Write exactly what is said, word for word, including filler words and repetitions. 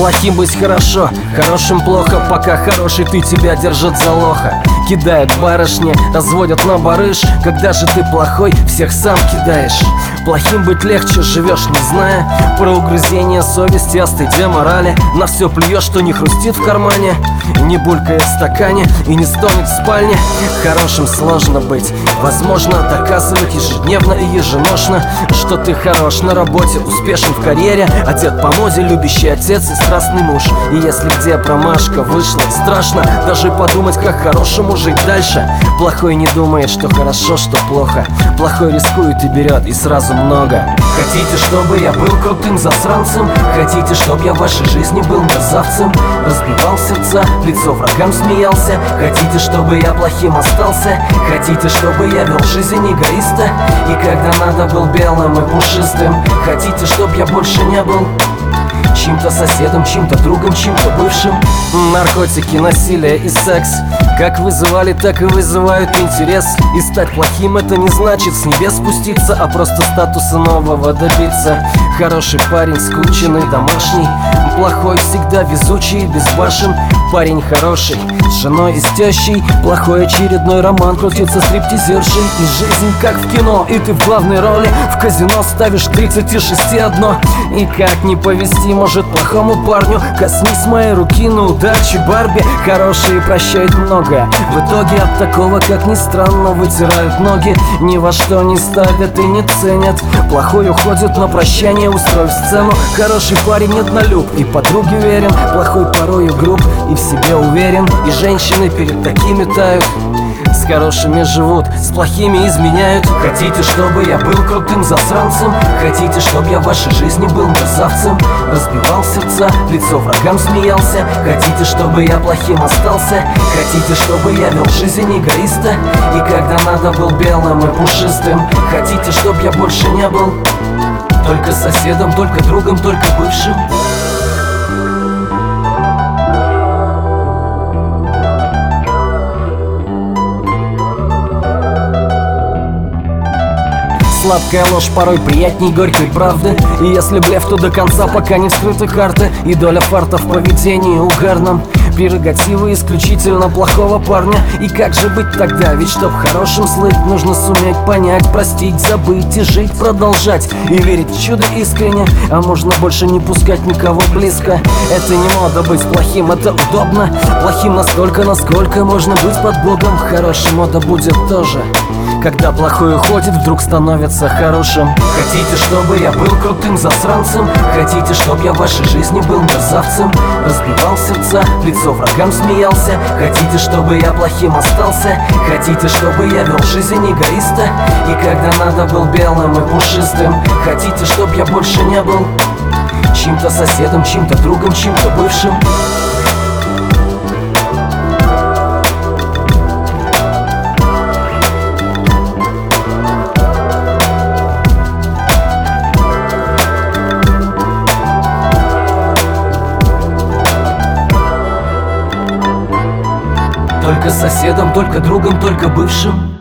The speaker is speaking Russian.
Плохим быть хорошо, хорошим плохо, пока хороший ты тебя держит за лоха. Кидают барышни, разводят на барыш. Когда же ты плохой, всех сам кидаешь. Плохим быть легче, живешь не зная про угрызение совести, о стыде, морали. На все плюешь, что не хрустит в кармане, не булькает в стакане и не стонет в спальне. Хорошим сложно быть, возможно доказывать ежедневно и еженошно, что ты хорош на работе, успешен в карьере, одет по моде, любящий отец и страстный муж. И если где промашка вышла, страшно даже подумать, как хорошему жить дальше. Плохой не думает, что хорошо, что плохо. Плохой рискует и берет, и сразу много. Хотите, чтобы я был крутым засранцем? Хотите, чтоб я в вашей жизни был мерзавцем? Разбивал сердца, в лицо врагам смеялся. Хотите, чтобы я плохим остался? Хотите, чтобы я вел жизнь эгоиста и когда надо был белым и пушистым? Хотите, чтоб я больше не был чьим-то соседом, чьим-то другом, чьим-то бывшим? Наркотики, насилие и секс как вызывали, так и вызывают интерес. И стать плохим — это не значит с небес спуститься, а просто статуса нового добиться. Хороший парень, скученный, домашний. Плохой всегда везучий, безбашен. Парень хороший, с женой и с тещей. Плохой очередной роман, крутится стриптизершей. И жизнь как в кино, и ты в главной роли. В казино ставишь тридцать шесть одно. И как не повезти может плохому парню? Коснись моей руки на удачу, Барби. Хорошие прощают многое, в итоге от такого, как ни странно, вытирают ноги. Ни во что не ставят и не ценят. Плохой уходит на прощание, устроив сцену. Хороший парень однолюб и подруги верен. Плохой порою груб и в себе уверен. И женщины перед такими тают. С хорошими живут, с плохими изменяют. Хотите, чтобы я был крутым засранцем? Хотите, чтоб я в вашей жизни был мерзавцем? Разбивал сердца, в лицо врагам смеялся. Хотите, чтобы я плохим остался? Хотите, чтобы я вел жизнь эгоиста и когда надо был белым и пушистым? Хотите, чтоб я больше не был только соседом, только другом, только бывшим? Сладкая ложь порой приятней горькой правды. И если блеф, то до конца, пока не вскрыты карты. И доля фарта в поведении угарном. Прерогативы исключительно плохого парня. И как же быть тогда? Ведь чтоб хорошим слыть, нужно суметь понять, простить, забыть и жить, продолжать. И верить в чудо искренне, а можно больше не пускать никого близко. Это не мода быть плохим, это удобно. Плохим настолько, насколько можно быть под Богом. Хорошая мода будет тоже, когда плохой уходит, вдруг становится хорошим. Хотите, чтобы я был крутым засранцем? Хотите, чтоб я в вашей жизни был мерзавцем? Разбивал сердца, в лицо врагам смеялся. Хотите, чтобы я плохим остался? Хотите, чтобы я вел жизнь эгоиста и когда надо был белым и пушистым? Хотите, чтоб я больше не был чьим-то соседом, чьим-то другом, чьим-то бывшим? Только соседом, только другом, только бывшим.